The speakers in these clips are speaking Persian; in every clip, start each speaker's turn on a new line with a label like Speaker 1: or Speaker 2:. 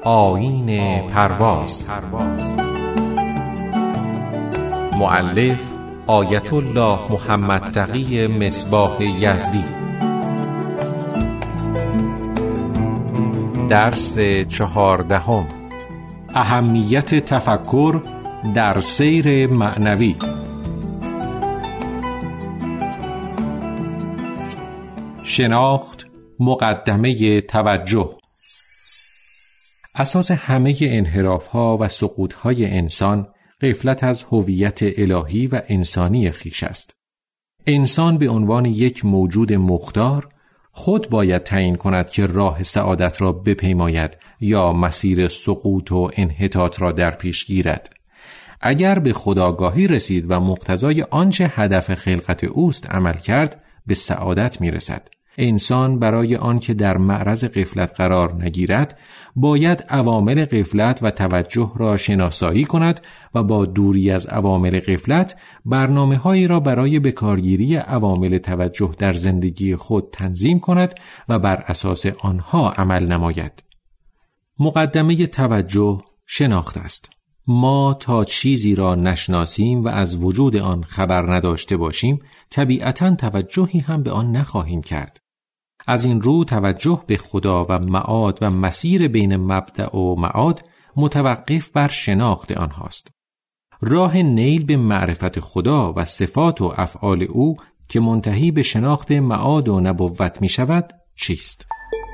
Speaker 1: آیین پرواز. مؤلف آیت الله محمد تقی مصباح یزدی. درس 14. اهمیت تفکر در سیر معنوی. شناخت مقدمه توجه. اساس همه انحراف‌ها و سقوط‌های انسان غفلت از هویت الهی و انسانی خویش است. انسان به عنوان یک موجود مختار خود باید تعیین کند که راه سعادت را بپیماید یا مسیر سقوط و انحطاط را در پیش گیرد. اگر به خودآگاهی رسید و مقتضای آنچه هدف خلقت اوست عمل کرد، به سعادت میرسد. انسان برای آنکه در معرض غفلت قرار نگیرد، باید عوامل غفلت و توجه را شناسایی کند و با دوری از عوامل غفلت برنامه‌هایی را برای بکارگیری عوامل توجه در زندگی خود تنظیم کند و بر اساس آنها عمل نماید. مقدمه توجه شناخت است. ما تا چیزی را نشناسیم و از وجود آن خبر نداشته باشیم، طبیعتاً توجهی هم به آن نخواهیم کرد. از این رو توجه به خدا و معاد و مسیر بین مبدأ و معاد متوقف بر شناخت آنهاست. راه نیل به معرفت خدا و صفات و افعال او که منتهی به شناخت معاد و نبوت می شود چیست؟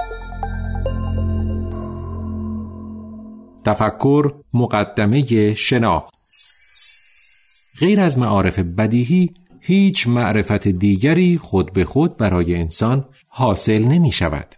Speaker 1: تفکر مقدمه شناخت. غیر از معارف بدیهی، هیچ معرفت دیگری خود به خود برای انسان حاصل نمی شود.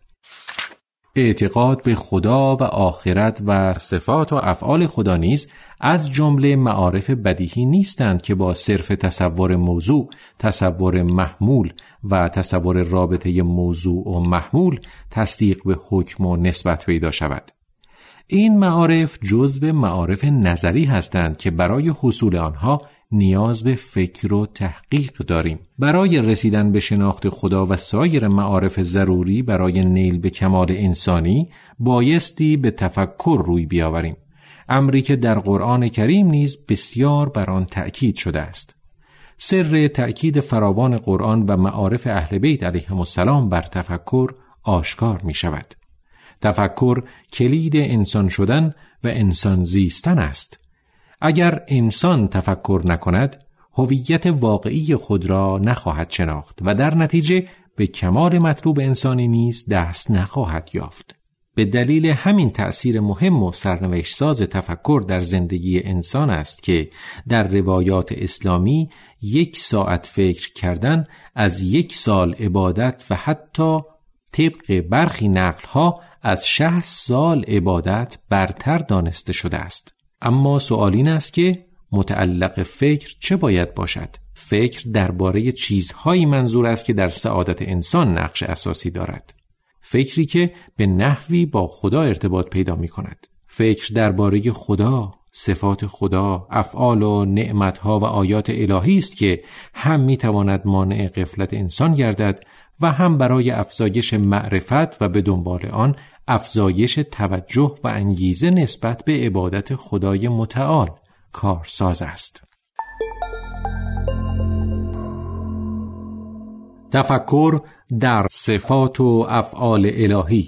Speaker 1: اعتقاد به خدا و آخرت و صفات و افعال خدا نیز از جمله معارف بدیهی نیستند که با صرف تصور موضوع، تصور محمول و تصور رابطه موضوع و محمول تصدیق به حکم و نسبت پیدا شود. این معارف جزو معارف نظری هستند که برای حصول آنها نیاز به فکر و تحقیق داریم. برای رسیدن به شناخت خدا و سایر معارف ضروری برای نیل به کمال انسانی بایستی به تفکر روی بیاوریم، امری که در قرآن کریم نیز بسیار بر آن تأکید شده است. سر تأکید فراوان قرآن و معارف اهل بیت علیهم السلام بر تفکر آشکار می شود. تفکر کلید انسان شدن و انسان زیستن است. اگر انسان تفکر نکند، هویت واقعی خود را نخواهد شناخت و در نتیجه به کمال مطلوب انسانی نیز دست نخواهد یافت. به دلیل همین تأثیر مهم و سرنوشت ساز تفکر در زندگی انسان است که در روایات اسلامی 1 ساعت فکر کردن از 1 سال عبادت و حتی طبق برخی نقل‌ها از 60 سال عبادت برتر دانسته شده است. اما سوال این است که متعلق فکر چه باید باشد؟ فکر درباره چیزهایی منظور است که در سعادت انسان نقش اساسی دارد. فکری که به نحوی با خدا ارتباط پیدا می کند. فکر درباره خدا، صفات خدا، افعال و نعمتها و آیات الهی است که هم می تواند مانع غفلت انسان گردد و هم برای افزایش معرفت و به دنبال آن افزایش توجه و انگیزه نسبت به عبادت خدای متعال کارساز است. تفکر در صفات و افعال الهی.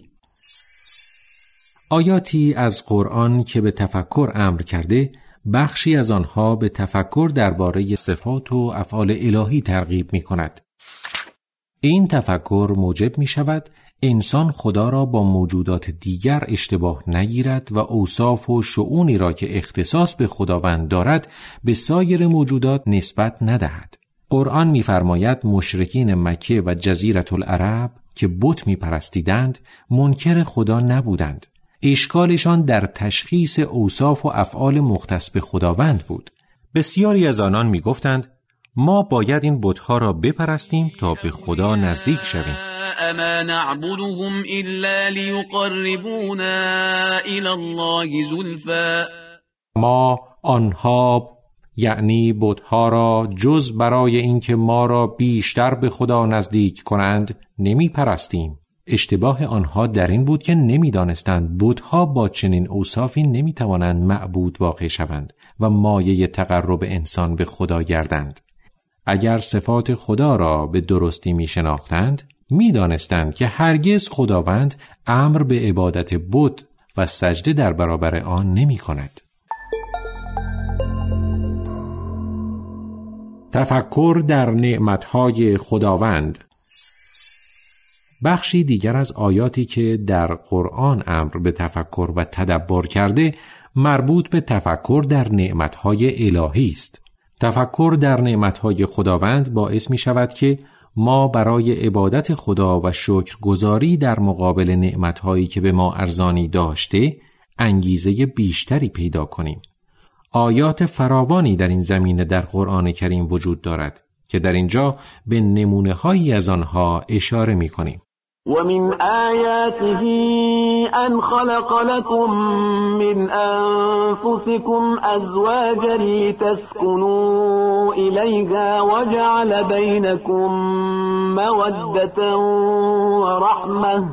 Speaker 1: آیاتی از قرآن که به تفکر امر کرده، بخشی از آنها به تفکر درباره صفات و افعال الهی ترغیب می کند. این تفکر موجب می شود انسان خدا را با موجودات دیگر اشتباه نگیرد و اوصاف و شؤونی را که اختصاص به خداوند دارد به سایر موجودات نسبت ندهد. قرآن می‌فرماید مشرکین مکه و جزیره العرب که بت می‌پرستیدند منکر خدا نبودند. اشکالشان در تشخیص اوصاف و افعال مختص به خداوند بود. بسیاری از آنان می‌گفتند ما باید این بت‌ها را بپرستیم تا به خدا نزدیک شویم.
Speaker 2: ما نعبدهم الا لیقربونا الی الله زلفا.
Speaker 1: ما آنها یعنی بت‌ها را جز برای اینکه ما را بیشتر به خدا نزدیک کنند نمی پرستیم. اشتباه آنها در این بود که نمی‌دانستند بت‌ها با چنین اوصافی نمی‌توانند معبود واقع شوند و مایه تقرب انسان به خدا گردند. اگر صفات خدا را به درستی می‌شناختند، می‌دانستند که هرگز خداوند امر به عبادت بت و سجده در برابر آن نمی‌کند. تفکر در نعمت‌های خداوند. بخشی دیگر از آیاتی که در قرآن امر به تفکر و تدبر کرده مربوط به تفکر در نعمت‌های الهی است. تفکر در نعمت‌های خداوند باعث می شود که ما برای عبادت خدا و شکرگزاری در مقابل نعمت‌هایی که به ما ارزانی داشته انگیزه بیشتری پیدا کنیم. آیات فراوانی در این زمینه در قرآن کریم وجود دارد که در اینجا به نمونه‌هایی از آنها اشاره می‌کنیم.
Speaker 3: ومن آياته أن خلق لكم من أنفسكم أزواجا لتسكنوا إليها وجعل بينكم مودة ورحمة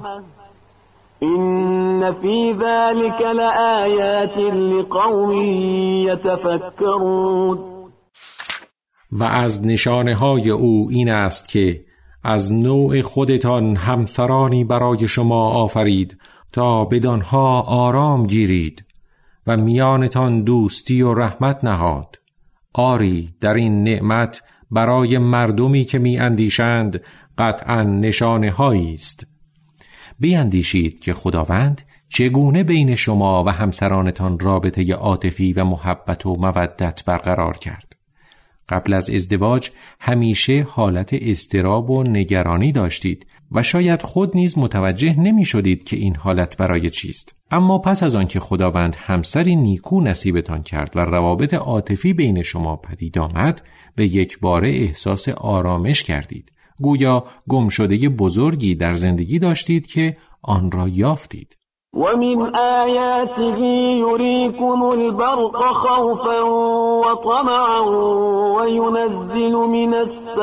Speaker 3: إن في ذلك لآيات لقوم يتفكرون.
Speaker 1: و از نشانه‌های او این است که از نوع خودتان همسرانی برای شما آفرید تا بدانها آرام گیرید و میانتان دوستی و رحمت نهاد. آری در این نعمت برای مردمی که می اندیشند قطعاً نشانه‌هایی است. بیندیشید که خداوند چگونه بین شما و همسرانتان رابطه عاطفی و محبت و مودت برقرار کرد. قبل از ازدواج همیشه حالت اضطراب و نگرانی داشتید و شاید خود نیز متوجه نمی شدید که این حالت برای چیست. اما پس از آن که خداوند همسری نیکو نصیبتان کرد و روابط عاطفی بین شما پدید آمد، به یک باره احساس آرامش کردید. گویا گمشده بزرگی در زندگی داشتید که آن را یافتید.
Speaker 3: ومن آياته يريكم البرق خوفا وطمعا وينزل من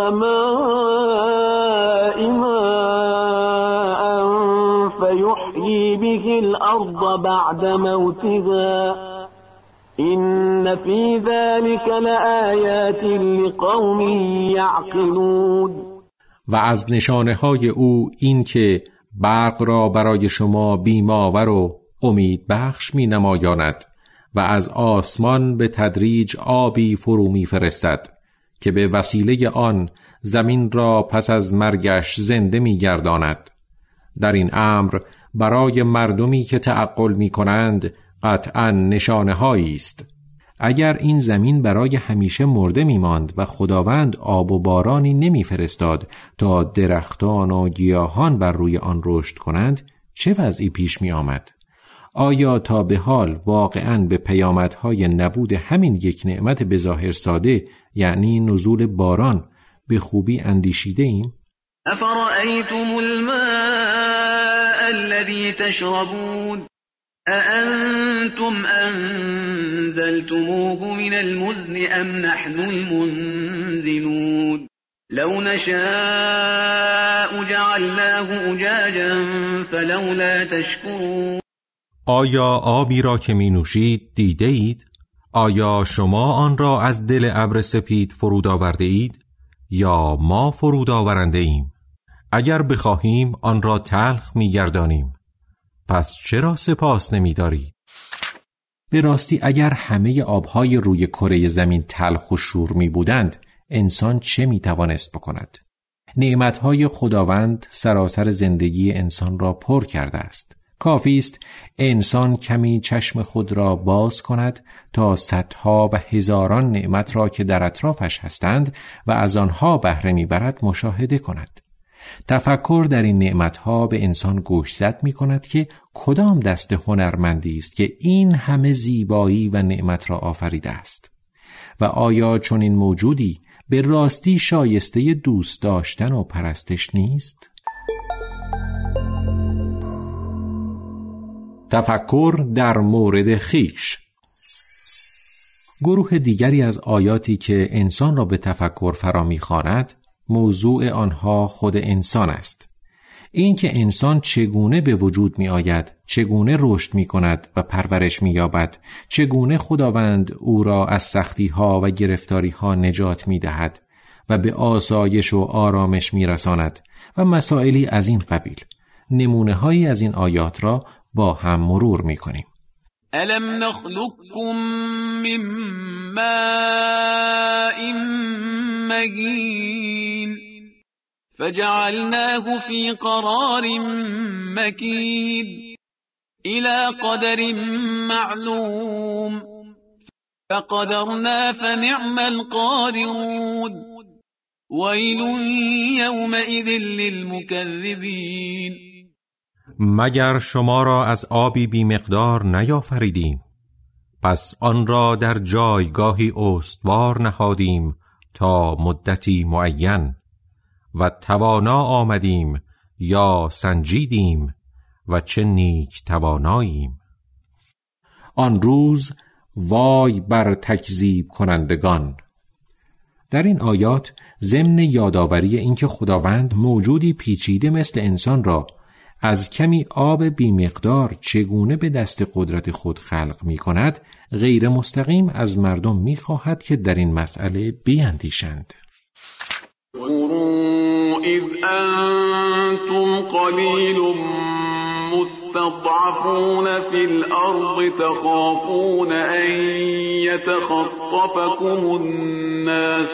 Speaker 3: السماء ماء فيحيي به الأرض بعد موتها إن في ذلك لآيات لقوم يعقلون.
Speaker 1: و از نشانه‌های او این که برق را برای شما بیماور و امید بخش می نمایاند و از آسمان به تدریج آبی فرو می فرستد که به وسیله آن زمین را پس از مرگش زنده می گرداند. در این امر برای مردمی که تعقل می کنند قطعاً نشانه‌هایی است. اگر این زمین برای همیشه مرده می ماند و خداوند آب و بارانی نمی فرستاد تا درختان و گیاهان بر روی آن رشد کنند، چه وضعی پیش می آمد؟ آیا تا به حال واقعاً به پیامدهای نبود همین یک نعمت بظاهر ساده، یعنی نزول باران، به خوبی اندیشیده ایم؟
Speaker 2: افرأیتم الماء الذی تشربون أأنتم أنزلتموه من المزن أم نحن المنزلون لو نشاء جعلناه أجاجا فلولا تشكرون.
Speaker 1: آیا آبی را که می نوشید دیده اید؟ آیا شما آن را از دل ابر سپید فرود آورده اید؟ یا ما فرود آورنده ایم؟ اگر بخواهیم آن را تلخ می گردانیم. پس چرا سپاس نمی داری؟ به راستی اگر همه آبهای روی کره زمین تلخ و شور می بودند، انسان چه می توانست بکند؟ نعمتهای خداوند سراسر زندگی انسان را پر کرده است. کافی است انسان کمی چشم خود را باز کند تا صدها و هزاران نعمت را که در اطرافش هستند و از آنها بهره می برد مشاهده کند. تفکر در این نعمتها به انسان گوشزد می کند که کدام دست هنرمندی است که این همه زیبایی و نعمت را آفریده است و آیا چنین موجودی به راستی شایسته دوست داشتن و پرستش نیست؟ تفکر در مورد خویش. گروه دیگری از آیاتی که انسان را به تفکر فرا می‌خواند، موضوع آنها خود انسان است. این که انسان چگونه به وجود می آید، چگونه رشد می کند و پرورش می یابد، چگونه خداوند او را از سختی ها و گرفتاری ها نجات می دهد و به آسایش و آرامش می رساند و مسائلی از این قبیل. نمونه هایی از این آیات را با هم مرور می کنیم.
Speaker 2: أَلَمْ نَخْلُقكُّم مِّن مَّاءٍ مَّهِينٍ فَجَعَلْنَاهُ فِي قَرَارٍ مَّكِينٍ إِلَى قَدَرٍ مَّعْلُومٍ فَقَدَرْنَا فَنِعْمَ الْقَادِرُونَ وَيْلٌ يَوْمَئِذٍ لِّلْمُكَذِّبِينَ.
Speaker 1: مگر شما را از آبی بی مقدار نیافریدیم، پس آن را در جایگاهی استوار نهادیم تا مدتی معین و توانا آمدیم یا سنجیدیم و چه نیک تواناییم. آن روز وای بر تکذیب کنندگان. در این آیات ضمن یادآوری اینکه خداوند موجودی پیچیده مثل انسان را از کمی آب بی‌مقدار چگونه به دست قدرت خود خلق می کند، غیر مستقیم از مردم می خواهد که در این مسئله بیندیشند.
Speaker 2: اذ انتم قلیل مستضعفون فی الارض تخافون ان یتخطفکم الناس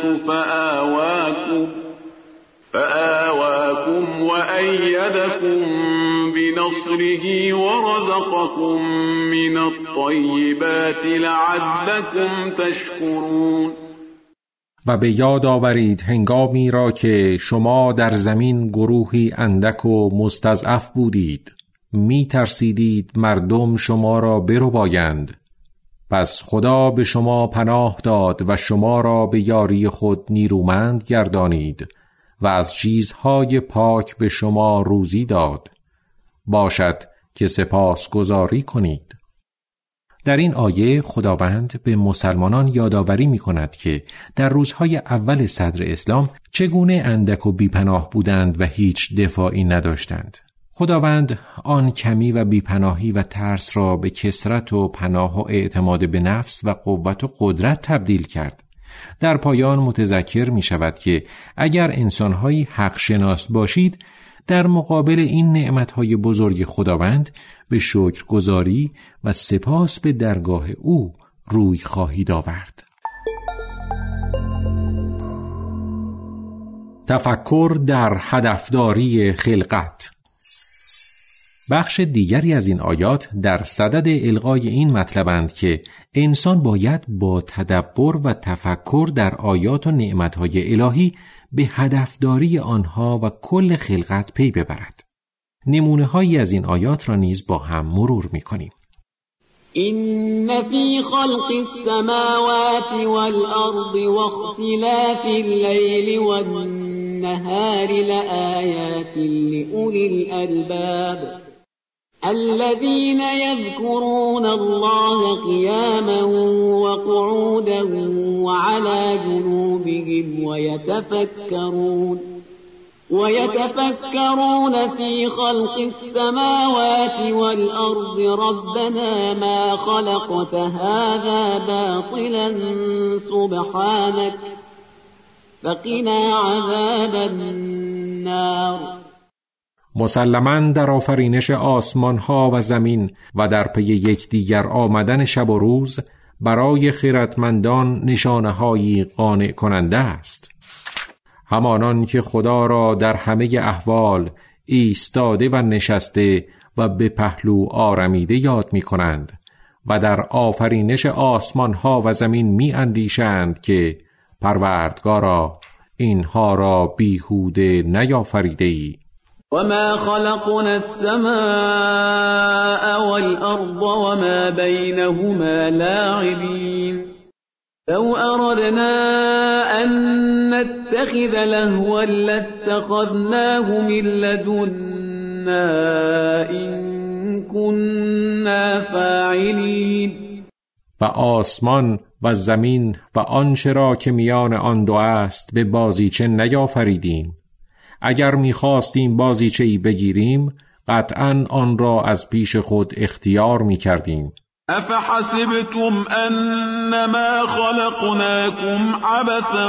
Speaker 2: فآواكم وأيدكم بنصره ورزقكم من الطيبات لعلكم تشكرون.
Speaker 1: و به یاد آورید هنگامی را که شما در زمین گروهی اندک و مستضعف بودید، می ترسیدید مردم شما را بربایند، پس خدا به شما پناه داد و شما را به یاری خود نیرومند گردانید و از چیزهای پاک به شما روزی داد. باشد که سپاسگزاری کنید. در این آیه خداوند به مسلمانان یادآوری می کند که در روزهای اول صدر اسلام چگونه اندک و بیپناه بودند و هیچ دفاعی نداشتند. خداوند آن کمی و بیپناهی و ترس را به کثرت و پناه و اعتماد به نفس و قوت و قدرت تبدیل کرد. در پایان متذکر می شود که اگر انسان‌های حق شناس باشید، در مقابل این نعمت‌های بزرگ خداوند به شکرگزاری و سپاس به درگاه او روی خواهید آورد. تفکر در هدفداری خلقت. بخش دیگری از این آیات در صدد الغای این مطلبند که انسان باید با تدبر و تفکر در آیات و نعمتهای الهی به هدفداری آنها و کل خلقت پی ببرد. نمونه‌هایی از این آیات را نیز با هم مرور می‌کنیم.
Speaker 3: إن في خلق السماوات والأرض واختلاف الليل والنهار لآيات لأولي الألباب الذين يذكرون الله قياما وقعودا وعلى جنوبهم ويتفكرون في خلق السماوات والأرض ربنا ما خلقت هذا باطلا سبحانك فقنا عذاب النار.
Speaker 1: مسلماً در آفرینش آسمان ها و زمین و در پی یکدیگر آمدن شب و روز برای خردمندان نشانه هایی قانع کننده است. همانان که خدا را در همه احوال ایستاده و نشسته و به پهلو آرمیده یاد می کنند و در آفرینش آسمان ها و زمین می اندیشند که پروردگارا اینها را بیهوده نیافریده ای.
Speaker 2: وما خلقنا السماء والأرض وما بينهما لاعبين لو أردنا أن نتخذ لهوا لاتخذناه من لدنا إن كنا فاعلين.
Speaker 1: و آسمان و زمین و آنچه را که میان آن دو است به بازیچه نیافریدیم. اگر می‌خواستیم بازیچه‌ای بگیریم قطعاً آن را از پیش خود اختیار می‌کردیم.
Speaker 4: افحسبتم انما خلقناكم عبثا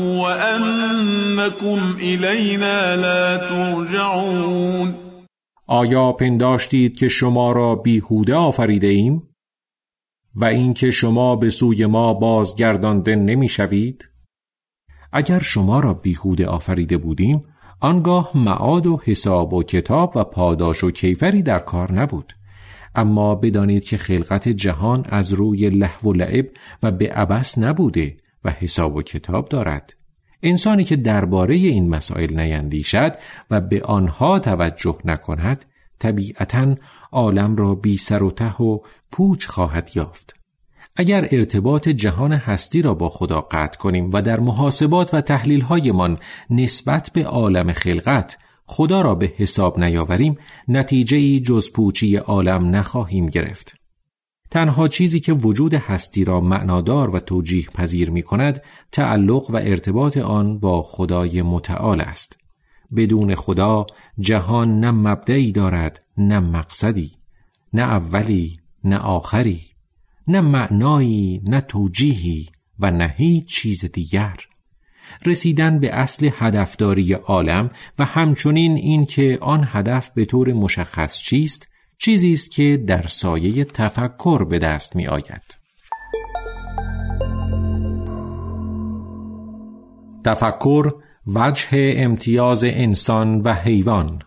Speaker 4: وانکم الینا لا ترجعون.
Speaker 1: آیا پنداشتید که شما را بیهوده آفریده ایم و اینکه شما به سوی ما بازگردانده نمی‌شوید؟ اگر شما را بیهوده آفریده بودیم، آنگاه معاد و حساب و کتاب و پاداش و کیفری در کار نبود. اما بدانید که خلقت جهان از روی لهو و لعب و به عبث نبوده و حساب و کتاب دارد. انسانی که درباره این مسائل نیندیشد و به آنها توجه نکند، طبیعتاً عالم را بی سر و ته و پوچ خواهد یافت. اگر ارتباط جهان هستی را با خدا قطع کنیم و در محاسبات و تحلیل‌هایمان نسبت به عالم خلقت خدا را به حساب نیاوریم، نتیجه‌ای جز پوچی عالم نخواهیم گرفت. تنها چیزی که وجود هستی را معنادار و توجیه پذیر می‌کند، تعلق و ارتباط آن با خدای متعال است. بدون خدا جهان نه مبدئی دارد، نه مقصدی، نه اولی، نه آخری، نه معنایی، نه توجیهی و نه هیچ چیز دیگر. رسیدن به اصل هدفداری عالم و همچنین این که آن هدف به طور مشخص چیست، چیزی است که در سایه تفکر به دست می آید. تفکر وجه امتیاز انسان و حیوان.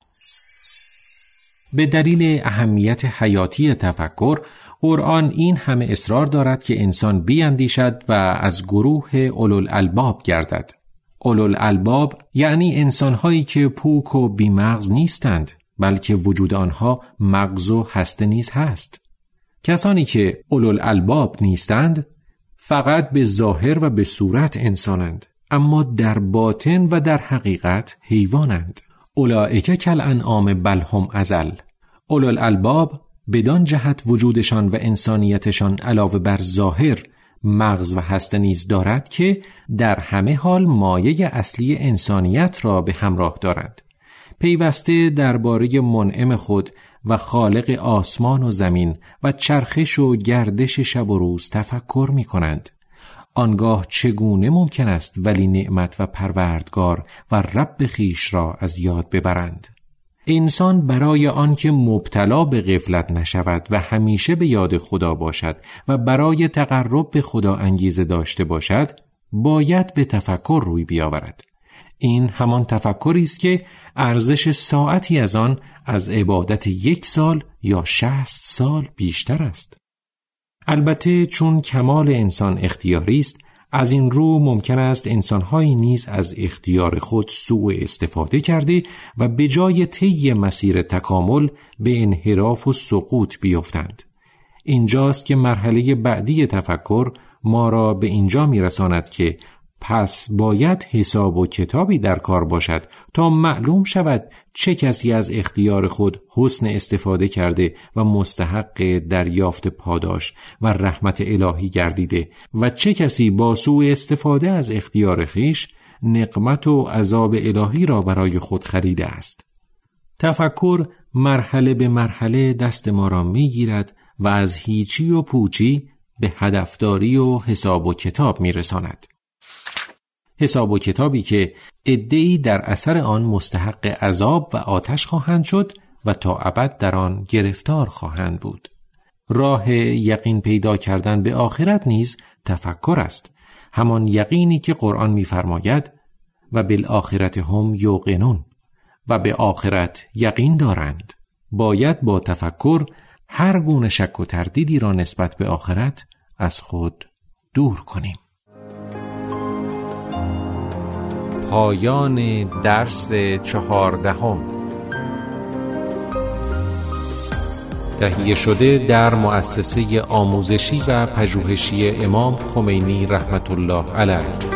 Speaker 1: به دلیل اهمیت حیاتی تفکر، قرآن این همه اصرار دارد که انسان بیندیشد و از گروه اولوالالباب گردد. اولوالالباب یعنی انسان‌هایی که پوک و بی‌مغز نیستند، بلکه وجود آنها مغز و هسته نیز هست. کسانی که اولوالالباب نیستند فقط به ظاهر و به صورت انسانند، اما در باطن و در حقیقت حیوانند. اولئک کالانعام بل هم اضل. اولوالالباب بدان جهت وجودشان و انسانیتشان علاوه بر ظاهر مغز و هسته نیز دارد که در همه حال مایه اصلی انسانیت را به همراه دارند. پیوسته درباره منعم خود و خالق آسمان و زمین و چرخش و گردش شب و روز تفکر می کنند. آنگاه چگونه ممکن است ولی نعمت و پروردگار و رب خیش را از یاد ببرند؟ انسان برای آنکه مبتلا به غفلت نشود و همیشه به یاد خدا باشد و برای تقرب به خدا انگیزه داشته باشد، باید به تفکر روی بیاورد. این همان تفکری است که ارزش ساعتی از آن از عبادت 1 سال یا 60 سال بیشتر است. البته چون کمال انسان اختیاری است، از این رو ممکن است انسان‌هایی نیز از اختیار خود سوء استفاده کرده و به جای طی مسیر تکامل به انحراف و سقوط بیفتند. اینجاست که مرحله بعدی تفکر ما را به اینجا میرساند که پس باید حساب و کتابی در کار باشد تا معلوم شود چه کسی از اختیار خود حسن استفاده کرده و مستحق دریافت پاداش و رحمت الهی گردیده و چه کسی با سوء استفاده از اختیار خیش نقمت و عذاب الهی را برای خود خریده است. تفکر مرحله به مرحله دست ما را میگیرد و از هیچی و پوچی به هدفداری و حساب و کتاب میرساند. حساب و کتابی که عده‌ای در اثر آن مستحق عذاب و آتش خواهند شد و تا ابد در آن گرفتار خواهند بود. راه یقین پیدا کردن به آخرت نیز تفکر است، همان یقینی که قرآن می‌فرماید و بالآخرت هم یوقنون، و به آخرت یقین دارند. باید با تفکر هر گونه شک و تردیدی را نسبت به آخرت از خود دور کنیم. پایان درس 14 تهیه شده در مؤسسه آموزشی و پژوهشی امام خمینی رحمت الله علیه.